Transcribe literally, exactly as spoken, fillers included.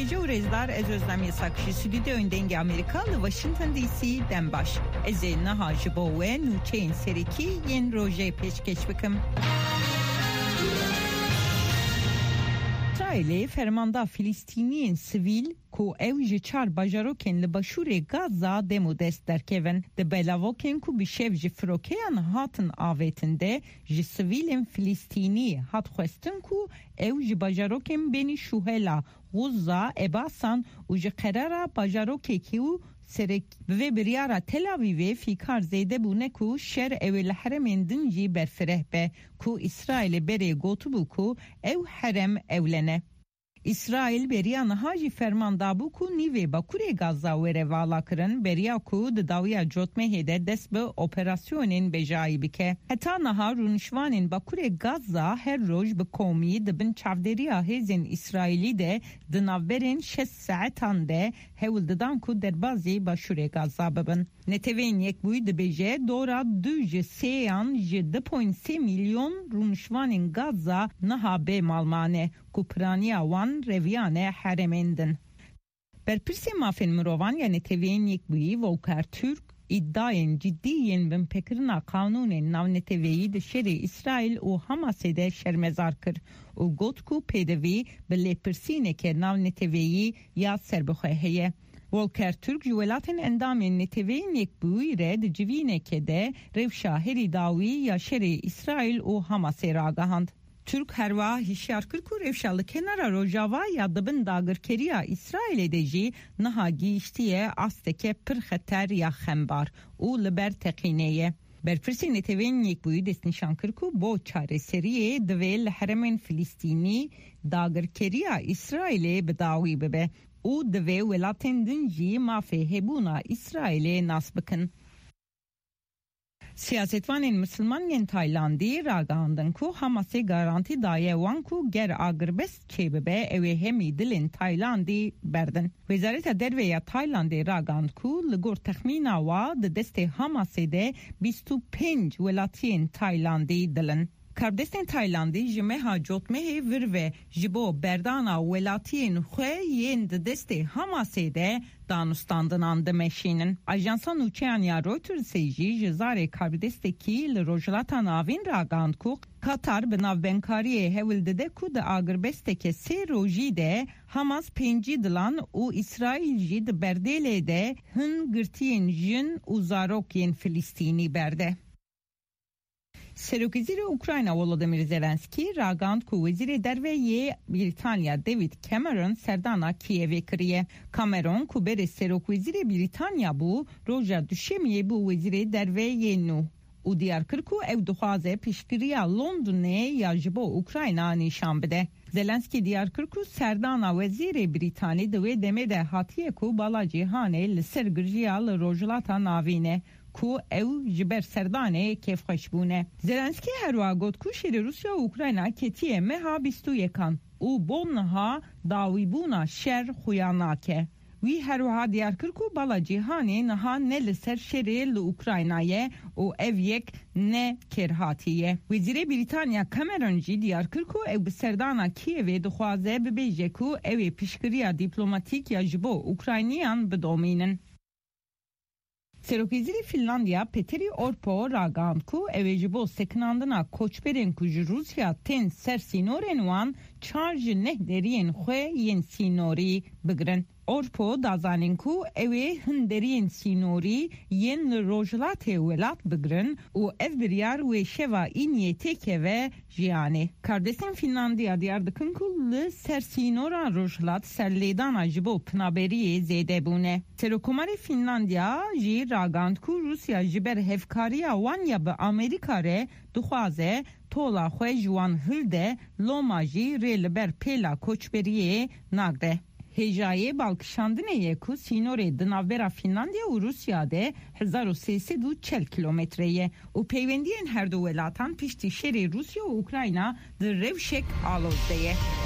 gece u rezlar ez özlem yasakçı stüdyo denge Amerikalı Washington D C'den baş. Ezel nahajı bo ve nuçeyn seriki yen roje peşkeş bıkım. İsrail'e fermanda Filistiniyen sivil ku ev ji çar bajaroken li başûrê Gaza demo dest derkevin. De belavokên ku bi şev ji firokeyan hatin avêtin de ji sivîlên Filistînî hat xwestin ku ew ji bajarokên benî Şuhela, Guzza, Ebasan û ji qerara bajarokekî û serek ve biryara Tel Aviv'e fikar zeyde bune ku şer ev li heremên din jî berfireh be ku İsrail'e berê gotu ku ev herem evlene. İsrail beriya nahaji fermanda bu ku nive bakure Gaza ve revala kırın beriya ku de dawiya jotmehede dest be operasyonên bejayî bike. Heta naha runşvanên bakure Gaza her roj bi komî dibin çavderiya hêzên İsrailî de di navberên şeş saetan de hewil didan ku derbazê başûrê Gaza bibin. Netevên yekbûyî dibêje dora du ji sêyan ji du virgül sê milyon runşvanên Gaza niha bê malmane ku piraniya wan reviyane heremendin. Berpirsê mafên mirovan ya netevên yekbûyî Volker Türk iddiayên ciddiyên bin pekirina kanûnên navneteviyî di şerê İsrail û Hamasê de şermezar kir û got ku pêdivî bi lêpirsîneke navneteviyî ya serbixwe heye. Volker Türk ji welatên endamên neteveyên yekbûyî re di civîneke de rewşa herî dawî ya şerê İsrail û Hamasê ragihand. Türk herva hişyar kir ku rewşa kenara rojava ya dibin dagirkeriya İsrailê de jî niha gihîştiye asteke pir xeter ya xembar û li ber teqîneyê. Berpirsê netevên yekbûyî destnîşan kir ku bo çareseriyê divê li heremên Filistînî dagirkeriya İsrailê bi dawî bibe û divê welatên din jî mafê hebûna İsrailê nas bikin. Siyasetvanên Müslümanên Taylandî ragihandin ku Hamasê garantî daye wan ku ger agirbest çêbibe ew ê hemî dilên Taylandî berdin. Wezareta Derve ya Taylandê ragihand ku li gor texmîna wa di destê Hamasê de bîst û pênc welatiyên Taylandî dilin. Kardestên Taylandî ji meha cotmehê vir ve ji bo berdana welatiyên xwe yên di destê Hamasê de danûstandinan dimeşînin. Ajansa nûçeyan ya Reutersê jî ji zarê kardestekî li rojhilata navîn ragihand ku Katar bi navbenkariyê hewil dide ku di agirbesteke sê rojî de Hamas pêncî dilan û İsrail jî di berdêlê de hin girtiyên jin û zarokên Filistînî berde. Serokvezîrê Ukrayna Volodymyr Zelenski ragihand ku Wezîrê Derveyê Britanya David Cameron serdana Kievê kiriye. Cameron ku berê Serokvezîrê Britanya bû roja duşemiyê bû Wezîrê Derveyê nû û diyar kir ku ew dixwaze piştgiriya Londonê ya ji bo Ukrayna nîşan bide. Zelenski diyar kir ku serdana Wezîrê Britanî di wê demê de hatiye ku bala cîhanê li ser girjiya li rojhilata navîne ku ew ji ber serdanê kêfxweş bûne. Zelenski herwa got ku şerê Rusya û Ukrayna ketiye meha bîst û yekan û bo niha dawîbûna şer xuya nake. Wî herwiha diyar kir ku bala cîhanê niha ne li ser şerê li Ukraynayê û ev yek ne kêrhatiye. Wezîrê Britanya Cameron jî diyar kir ku ew bi serdana Kievê dixwaze bibêje ku ew ê piştgiriya dîplomatîk ya ji bo Ukrayniyan bidomînin. Serokvezîrê Finlandiya Petteri Orpo ragihand ku ew ê ji bo sekinandina koçberên ku ji Rusya tên ser sînorên wan çar ji neh deriyên xwe yên sînorî bigirin. Orpo dazanîn ku ew ê hin deriyên sînorî yên li rojhilatê welat bigirin û ev biryar wê şeva îniyê têkeve jiyanê. Kardestên Finlandiya diyar dikin ku li ser sînora rojhilat serlêdana ji bo pinaberiyê zêde bûne. Serokkomarê Finlandiya jî ragihand ku Rusya ji ber hevkariya wan ya bi Amerîka re dixwaze tola xwe ji wan hilde loma jî rê li ber pêla koçberiyê nagre. Hêjayê balkişandinê ku sînorê di navbera Finlandiya û Rusya de hezar û sê sed û çel kilometre ye û peywendiyên her du welatan piştî şerê Rusya û Ukrayna di rewşek alozde ye.